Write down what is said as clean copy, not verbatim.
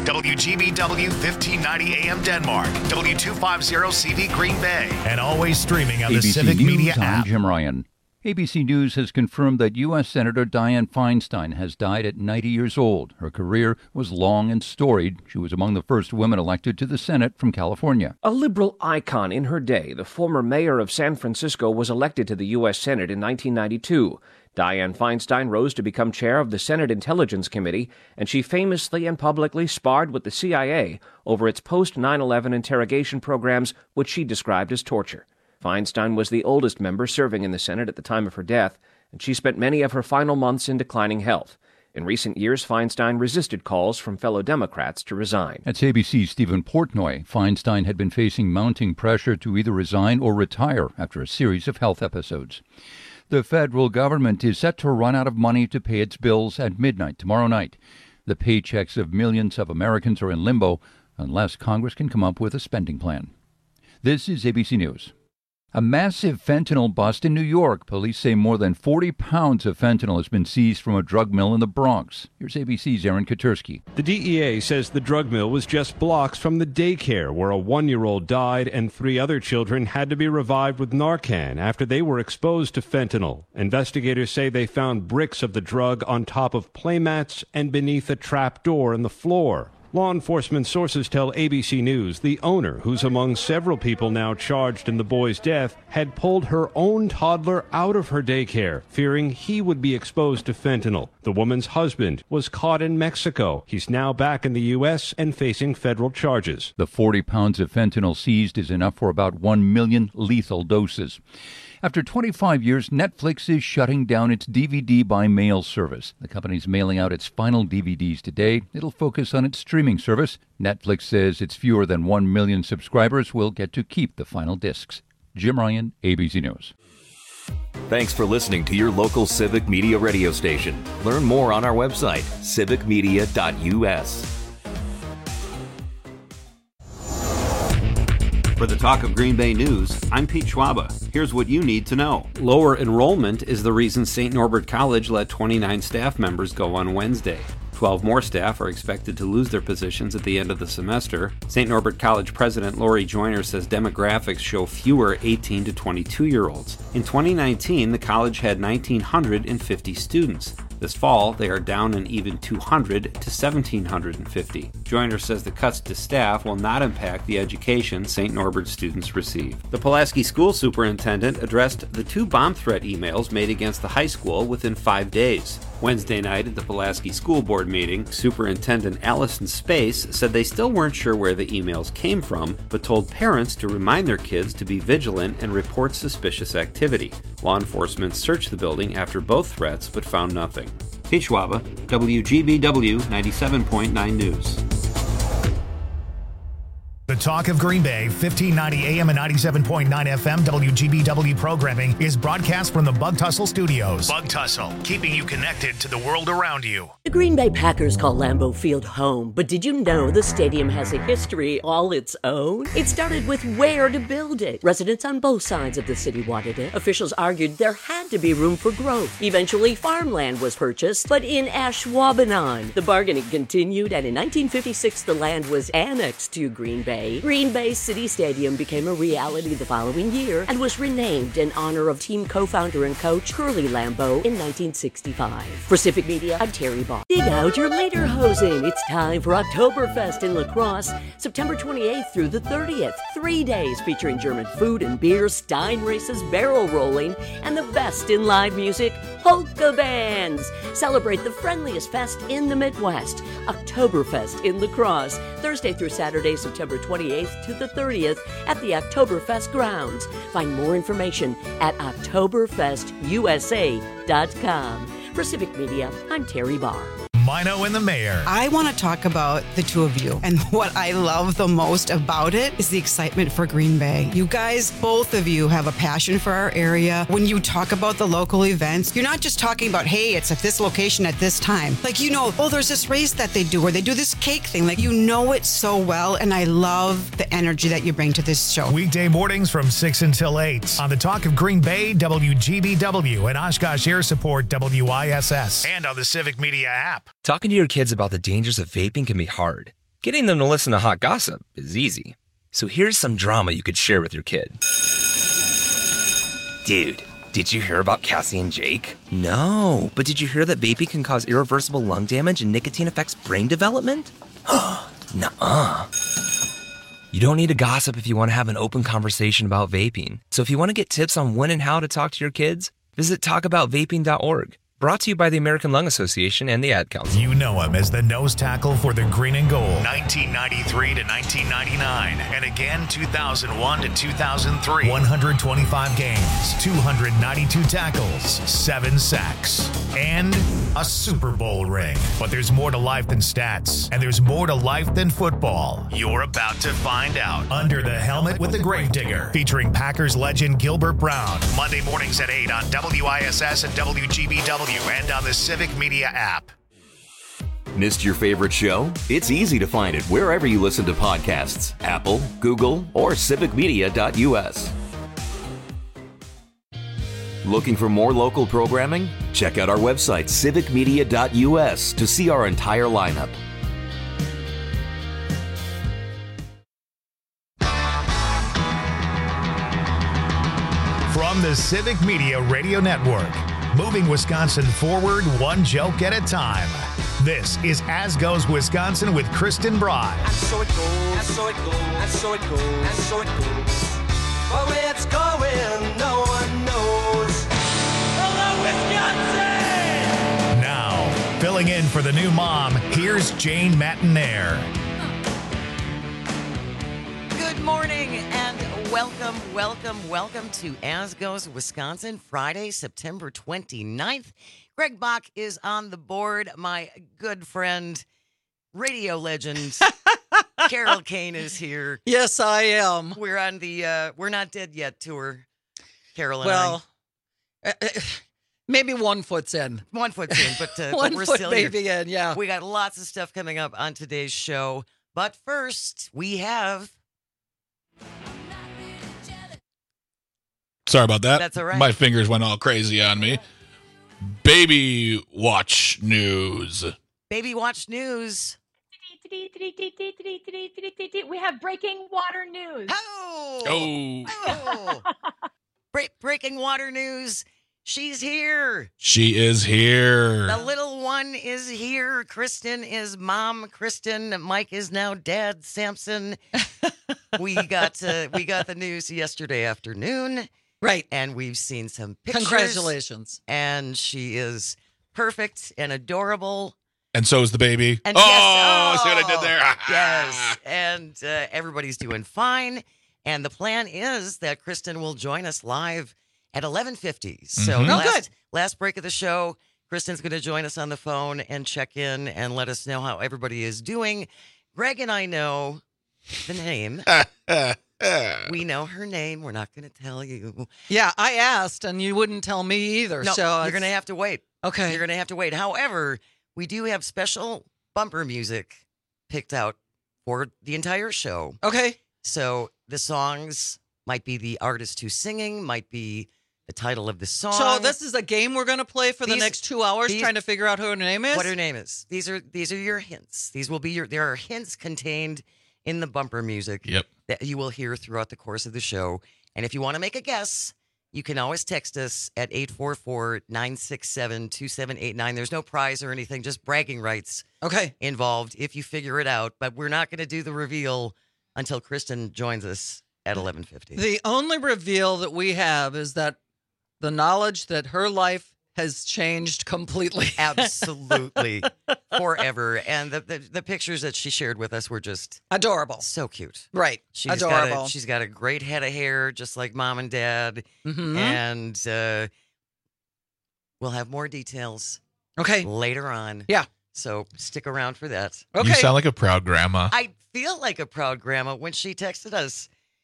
WGBW 1590 AM Denmark, W250CV Green Bay, and always streaming on the ABC Civic News, Media I'm app. Jim Ryan. ABC News has confirmed that U.S. Senator Dianne Feinstein has died at 90 years old. Her career was long and storied. She was among the first women elected to the Senate from California. A liberal icon in her day, the former mayor of San Francisco was elected to the U.S. Senate in 1992. Dianne Feinstein rose to become chair of the Senate Intelligence Committee, and she famously and publicly sparred with the CIA over its post-9/11 interrogation programs, which she described as torture. Feinstein was the oldest member serving in the Senate at the time of her death, and she spent many of her final months in declining health. In recent years, Feinstein resisted calls from fellow Democrats to resign. That's ABC's Stephen Portnoy. Feinstein had been facing mounting pressure to either resign or retire after a series of health episodes. The federal government is set to run out of money to pay its bills at midnight tomorrow night. The paychecks of millions of Americans are in limbo unless Congress can come up with a spending plan. This is ABC News. A massive fentanyl bust in New York. Police say more than 40 pounds of fentanyl has been seized from a drug mill in the Bronx. Here's ABC's Aaron Katersky. The DEA says the drug mill was just blocks from the daycare where a 1-year-old died and 3 other children had to be revived with Narcan after they were exposed to fentanyl. Investigators say they found bricks of the drug on top of playmats and beneath a trap door in the floor. Law enforcement sources tell ABC News the owner, who's among several people now charged in the boy's death, had pulled her own toddler out of her daycare, fearing he would be exposed to fentanyl. The woman's husband was caught in Mexico. He's now back in the U.S. and facing federal charges. The 40 pounds of fentanyl seized is enough for about 1 million lethal doses. After 25 years, Netflix is shutting down its DVD by mail service. The company's mailing out its final DVDs today. It'll focus on its streaming service. Netflix says its fewer than 1 million subscribers will get to keep the final discs. Jim Ryan, ABC News. Thanks for listening to your local Civic Media radio station. Learn more on our website, civicmedia.us. For the Talk of Green Bay News, I'm Pete Schwaba. Here's what you need to know. Lower enrollment is the reason St. Norbert College let 29 staff members go on Wednesday. 12 more staff are expected to lose their positions at the end of the semester. St. Norbert College President Lori Joyner says demographics show fewer 18 to 22-year-olds. In 2019, the college had 1,950 students. This fall, they are down an even 200 to 1,750. Joyner says the cuts to staff will not impact the education St. Norbert students receive. The Pulaski School Superintendent addressed the 2 bomb threat emails made against the high school within 5 days. Wednesday night at the Pulaski School Board meeting, Superintendent Allison Space said they still weren't sure where the emails came from, but told parents to remind their kids to be vigilant and report suspicious activity. Law enforcement searched the building after both threats but found nothing. Pete Schwaba, WGBW 97.9 News. The Talk of Green Bay, 1590 AM and 97.9 FM WGBW programming is broadcast from the Bug Tussle Studios. Bug Tussle, keeping you connected to the world around you. The Green Bay Packers call Lambeau Field home, but did you know the stadium has a history all its own? It started with where to build it. Residents on both sides of the city wanted it. Officials argued there had to be room for growth. Eventually, farmland was purchased, but in Ashwaubenon. The bargaining continued, and in 1956, the land was annexed to Green Bay. Green Bay City Stadium became a reality the following year and was renamed in honor of team co-founder and coach Curly Lambeau in 1965. For Civic Media, I'm Terry Barr. Dig out your lederhosen. It's time for Oktoberfest in La Crosse, September 28th through the 30th. 3 days featuring German food and beer, Stein races, barrel rolling, and the best in live music, polka bands. Celebrate the friendliest fest in the Midwest, Oktoberfest in La Crosse, Thursday through Saturday, September 28th to the 30th at the Oktoberfest grounds. Find more information at oktoberfestusa.com. For Civic Media, I'm Terry Barr. Mino and the Mayor. I want to talk about the two of you. And what I love the most about it is the excitement for Green Bay. You guys, both of you, have a passion for our area. When you talk about the local events, you're not just talking about, hey, it's at this location at this time. Like, you know, oh, there's this race that they do, or they do this cake thing. Like, you know it so well. And I love the energy that you bring to this show. Weekday mornings from 6 until 8 on the Talk of Green Bay, WGBW, and Oshkosh Air Support, WISS, and on the Civic Media app. Talking to your kids about the dangers of vaping can be hard. Getting them to listen to hot gossip is easy. So here's some drama you could share with your kid. Dude, did you hear about Cassie and Jake? No, but did you hear that vaping can cause irreversible lung damage and nicotine affects brain development? Nuh-uh. You don't need to gossip if you want to have an open conversation about vaping. So if you want to get tips on when and how to talk to your kids, visit talkaboutvaping.org. Brought to you by the American Lung Association and the Ad Council. You know him as the nose tackle for the Green and Gold, 1993 to 1999, and again 2001 to 2003. 125 games, 292 tackles, 7 sacks, and a Super Bowl ring. But there's more to life than stats, and there's more to life than football. You're about to find out. Under the Helmet with the Gravedigger, featuring Packers legend Gilbert Brown. Monday mornings at 8 on WISS and WGBW. And on the Civic Media app. Missed your favorite show? It's easy to find it wherever you listen to podcasts. Apple, Google, or civicmedia.us. Looking for more local programming? Check out our website, civicmedia.us, to see our entire lineup. From the Civic Media Radio Network, moving Wisconsin forward one joke at a time. This is As Goes Wisconsin with Kristen Bride. And so it goes, and so it goes, and so it goes, and so it goes. But where it's going, no one knows. Hello, Wisconsin! Now, filling in for the new mom, here's Jane Matinaire. Good morning and welcome to As Goes Wisconsin, Friday, September 29th. Greg Bach is on the board. My good friend, radio legend, Carol Kane is here. Yes, I am. We're on the We're Not Dead Yet tour, Carol and well, maybe 1 foot's in. 1 foot's in, but we're foot still maybe here. in, yeah. We got lots of stuff coming up on today's show. But first, we have... Sorry about that. That's all right. My fingers went all crazy on me. Baby Watch News. Baby Watch News. We have breaking water news. Oh. Breaking water news. She's here. She is here. The little one is here. Kristen is mom. Kristen. Mike is now dad. Samson. We got the news yesterday afternoon. Right. And we've seen some pictures. Congratulations. And she is perfect and adorable. And so is the baby. And see what I did there? Yes. And everybody's doing fine. And the plan is that Kristen will join us live at 11:50. So good. Last break of the show, Kristen's going to join us on the phone and check in and let us know how everybody is doing. Greg and I know the name. We know her name. We're not going to tell you. Yeah, I asked, and you wouldn't tell me either. No, so you're going to have to wait. Okay. You're going to have to wait. However, we do have special bumper music picked out for the entire show. Okay. So the songs might be the artist who's singing, might be the title of the song. So this is a game we're going to play for the next 2 hours, trying to figure out who her name is? What her name is. These are your hints. These will be there are hints contained in the bumper music that you will hear throughout the course of the show. And if you want to make a guess, you can always text us at 844-967-2789. There's no prize or anything, just bragging rights involved if you figure it out. But we're not going to do the reveal until Kristen joins us at 11:50. The only reveal that we have is that the knowledge that her life has changed completely. Absolutely. Forever. And the pictures that she shared with us were just adorable. So cute. Right. Adorable. She's got a great head of hair, just like mom and dad. Mm-hmm. And we'll have more details later on. Yeah. So stick around for that. You sound like a proud grandma. I feel like a proud grandma when she texted us.